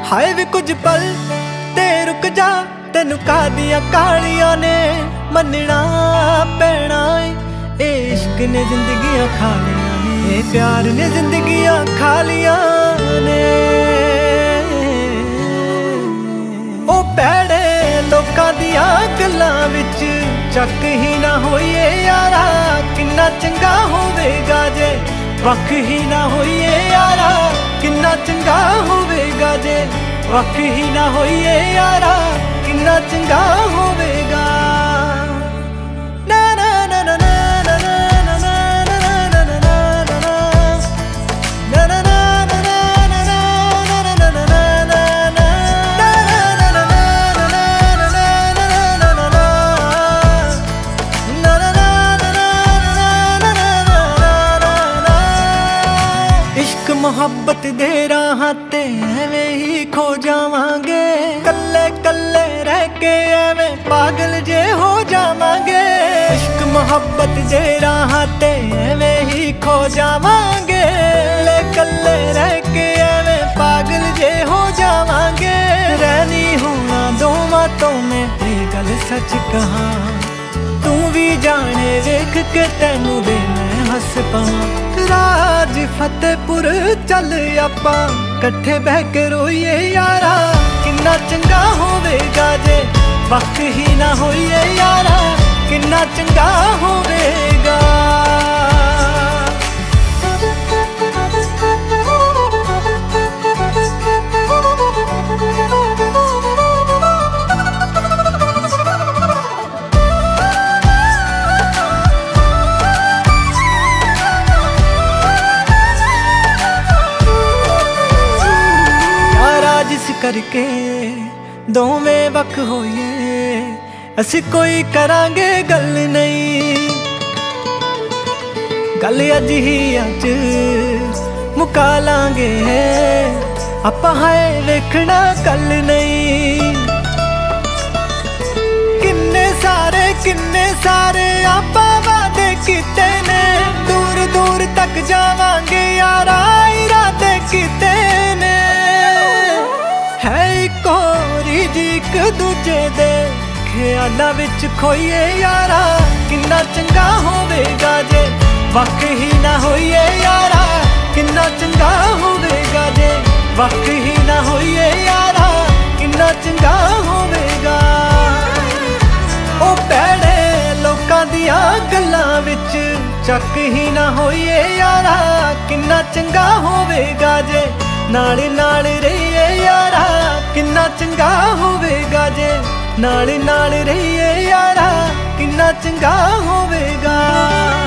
हाय वे कुछ पल ते रुक जा, तेनू कादियां कालियां ने मनना पैना ए इश्क ने जिंदगियां खा लिया ने, ए प्यार ने जिंदगियां खा लिया ने। ओ पैड़े लोकां दियां गल्लां विच चक ही ना होइए यारा, किन्ना चंगा होवेगा जे वख ही ना होइए यारा, किन्ना चंगा होवेगा जे वख ही ना होइए यारा, किन्ना चंगा होवेगा। मोहब्बत दे राह ते एवें ही खो जावांगे, कल्ले कल्ले रह के एवें पागल जे हो जावांगे। इश्क मोहब्बत दे राह ते एवें ही खो जावांगे, कल्ले कल्ले रह के एवें पागल जे हो जावांगे। रहनी होना दोवां तो मैं ये गल सच कहां, तू भी जाने वेख के तैनू वे मैं हस पावां। राज फतेहपुर चल आपां कट्ठे बह के रोइए यारा, किन्ना चंगा होवेगा जे वक्त ही ना होइए यारा, किन्ना चंगा होवेगा। करके दोवें वक होइए, असी कोई करांगे गल नहीं, गल अज ही अज मुका लांगे आपां, हाय वेखना कल नहीं। किन्ने सारे आपां वादे कीते ने, दूर दूर तक जावांगे यारा, इरादे कीते ने। है इक होरी जी इक दूजे दे ख्यालां विच खोइए यारा, किन्ना चंगा होवेगा जे वक ही ना होइए यारा, किन्ना चंगा होवेगा जे वक ही ना होइए यारा, किन्ना चंगा होवेगा। ओ पैड़े लोकां दियां गल्लां विच चक ही ना होइए यारा, किन्ना चंगा होवेगा जे नाल नाल रहिए यारा, किन्ना चंगा होवेगा जे नाल नाल रहिए यारा, किन्ना चंगा होवेगा।